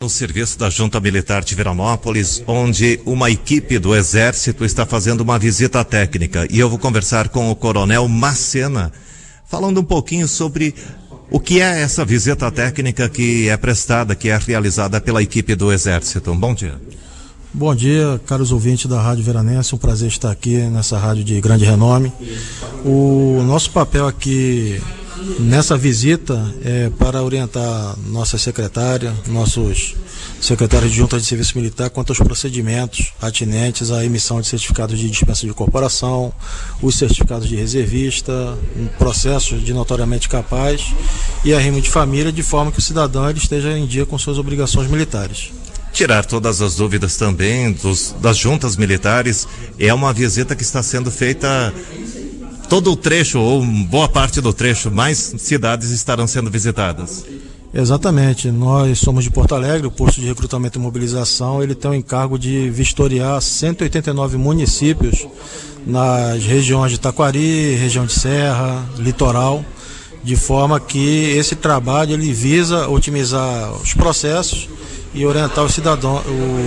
No serviço da Junta Militar de Veranópolis, onde uma equipe do Exército está fazendo uma visita técnica. E eu vou conversar com o Coronel Macena, falando um pouquinho sobre o que é essa visita técnica que é prestada, que é realizada pela equipe do Exército. Bom dia. Bom dia, caros ouvintes da Rádio Veranense, um prazer estar aqui nessa rádio de grande renome. O nosso papel aqui nessa visita é para orientar nossa secretária, nossos secretários de junta de serviço militar quanto aos procedimentos atinentes à emissão de certificados de dispensa de corporação, os certificados de reservista, processos de notoriamente capaz e arrimo de família, de forma que o cidadão ele esteja em dia com suas obrigações militares. Tirar todas as dúvidas também das juntas militares. É uma visita que está sendo feita todo o trecho, ou boa parte do trecho, mais cidades estarão sendo visitadas. Exatamente, nós somos de Porto Alegre, o posto de recrutamento e mobilização, ele tem o encargo de vistoriar 189 municípios nas regiões de Taquari, região de Serra, litoral, de forma que esse trabalho ele visa otimizar os processos e orientar os cidadãos,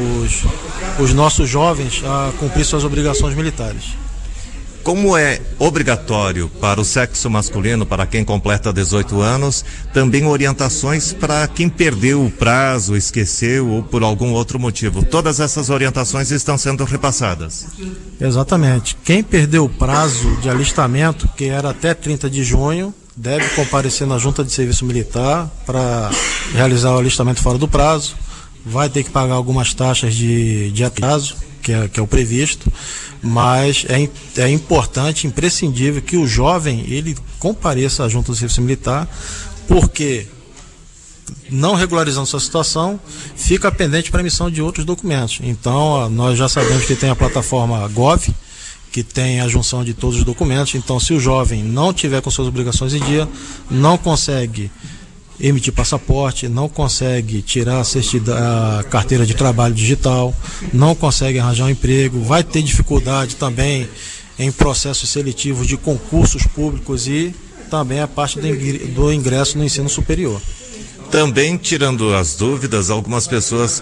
os nossos jovens a cumprir suas obrigações militares. Como é obrigatório para o sexo masculino, para quem completa 18 anos, também orientações para quem perdeu o prazo, esqueceu ou por algum outro motivo. Todas essas orientações estão sendo repassadas. Exatamente. Quem perdeu o prazo de alistamento, que era até 30 de junho, deve comparecer na Junta de Serviço Militar para realizar o alistamento fora do prazo. Vai ter que pagar algumas taxas de atraso, que é o previsto, mas é importante, imprescindível que o jovem ele compareça à Junta do Serviço Militar, porque não regularizando sua situação, fica pendente para emissão de outros documentos. Então, nós já sabemos que tem a plataforma Gov, que tem a junção de todos os documentos. Então, se o jovem não tiver com suas obrigações em dia, não consegue emitir passaporte, não consegue tirar a carteira de trabalho digital, não consegue arranjar um emprego, vai ter dificuldade também em processos seletivos de concursos públicos e também a parte do ingresso no ensino superior. Também, tirando as dúvidas, algumas pessoas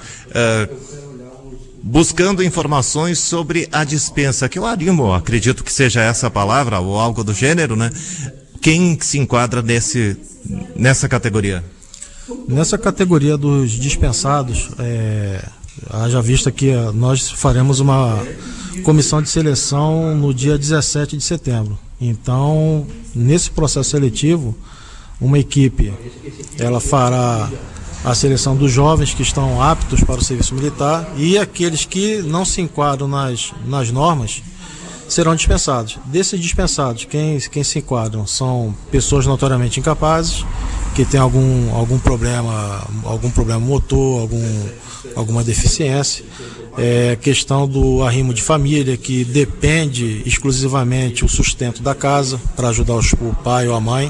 buscando informações sobre a dispensa, que eu arrimo, acredito que seja essa a palavra ou algo do gênero, né? Quem se enquadra nessa categoria? Nessa categoria dos dispensados, haja vista que nós faremos uma comissão de seleção no dia 17 de setembro. Então, nesse processo seletivo, uma equipe ela fará a seleção dos jovens que estão aptos para o serviço militar e aqueles que não se enquadram nas normas serão dispensados. Desses dispensados, quem se enquadram são pessoas notoriamente incapazes, que têm algum problema motor, alguma deficiência, questão do arrimo de família, que depende exclusivamente o sustento da casa para ajudar o pai ou a mãe.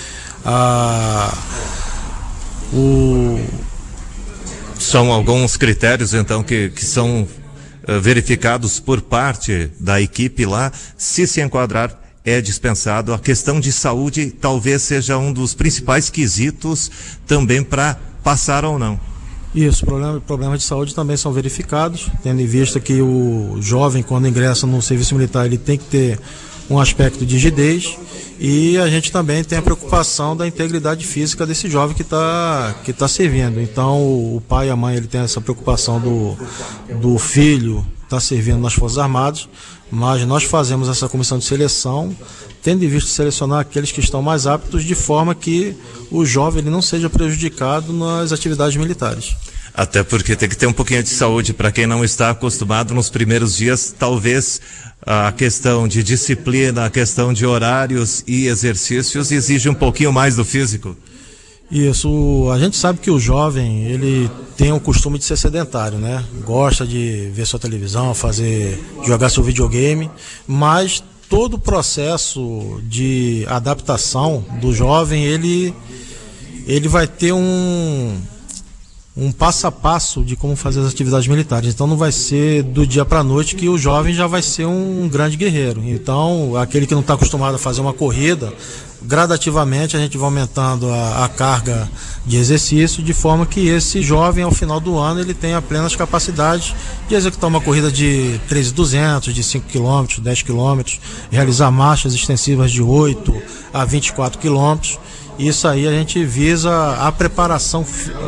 São alguns critérios, então, que são verificados por parte da equipe lá. Se enquadrar, é dispensado. A questão de saúde talvez seja um dos principais quesitos também para passar ou não. Isso, problemas de saúde também são verificados, tendo em vista que o jovem, quando ingressa no serviço militar, ele tem que ter um aspecto de rigidez, e a gente também tem a preocupação da integridade física desse jovem que tá servindo. Então o pai e a mãe ele tem essa preocupação do filho estar servindo nas Forças Armadas, mas nós fazemos essa comissão de seleção tendo em vista selecionar aqueles que estão mais aptos, de forma que o jovem ele não seja prejudicado nas atividades militares. Até porque tem que ter um pouquinho de saúde. Para quem não está acostumado nos primeiros dias, talvez a questão de disciplina, a questão de horários e exercícios exige um pouquinho mais do físico. Isso, a gente sabe que o jovem, ele tem o costume de ser sedentário, né? Gosta de ver sua televisão, jogar seu videogame, mas todo o processo de adaptação do jovem, ele vai ter um um passo a passo de como fazer as atividades militares. Então não vai ser do dia para a noite que o jovem já vai ser um grande guerreiro. Então aquele que não está acostumado a fazer uma corrida, gradativamente a gente vai aumentando a carga de exercício, de forma que esse jovem ao final do ano ele tenha plenas capacidades de executar uma corrida de 3.200, de 5 km, 10 km, realizar marchas extensivas de 8 a 24 km. Isso aí a gente visa a preparação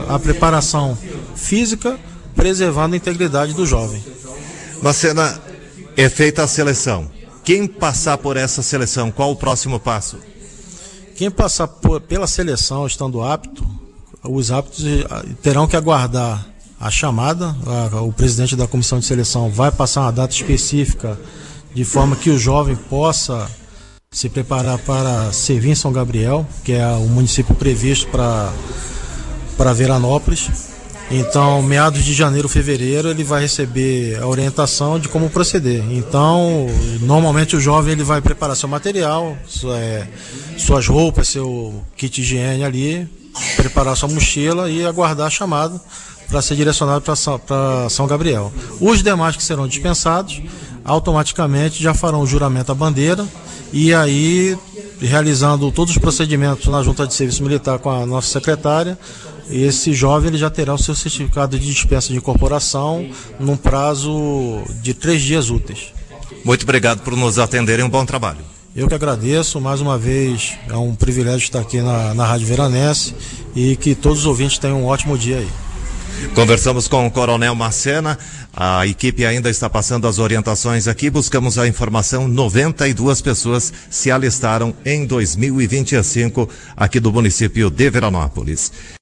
física, preservando a integridade do jovem. Macena, é feita a seleção. Quem passar por essa seleção, qual o próximo passo? Quem passar pela seleção estando apto, os aptos terão que aguardar a chamada. O presidente da comissão de seleção vai passar uma data específica de forma que o jovem possa se preparar para servir em São Gabriel, que é o município previsto para Veranópolis. Então, meados de janeiro, fevereiro, ele vai receber a orientação de como proceder. Então, normalmente o jovem ele vai preparar seu material, suas roupas, seu kit de higiene ali, preparar sua mochila e aguardar a chamada para ser direcionado para São Gabriel. Os demais que serão dispensados, automaticamente já farão o juramento à bandeira e aí, realizando todos os procedimentos na Junta de Serviço Militar com a nossa secretária, esse jovem ele já terá o seu certificado de dispensa de incorporação num prazo de 3 dias úteis. Muito obrigado por nos atenderem, um bom trabalho. Eu que agradeço, mais uma vez, é um privilégio estar aqui na Rádio Veranense e que todos os ouvintes tenham um ótimo dia aí. Conversamos com o Coronel Macena, a equipe ainda está passando as orientações aqui, buscamos a informação, 92 pessoas se alistaram em 2025 aqui do município de Veranópolis.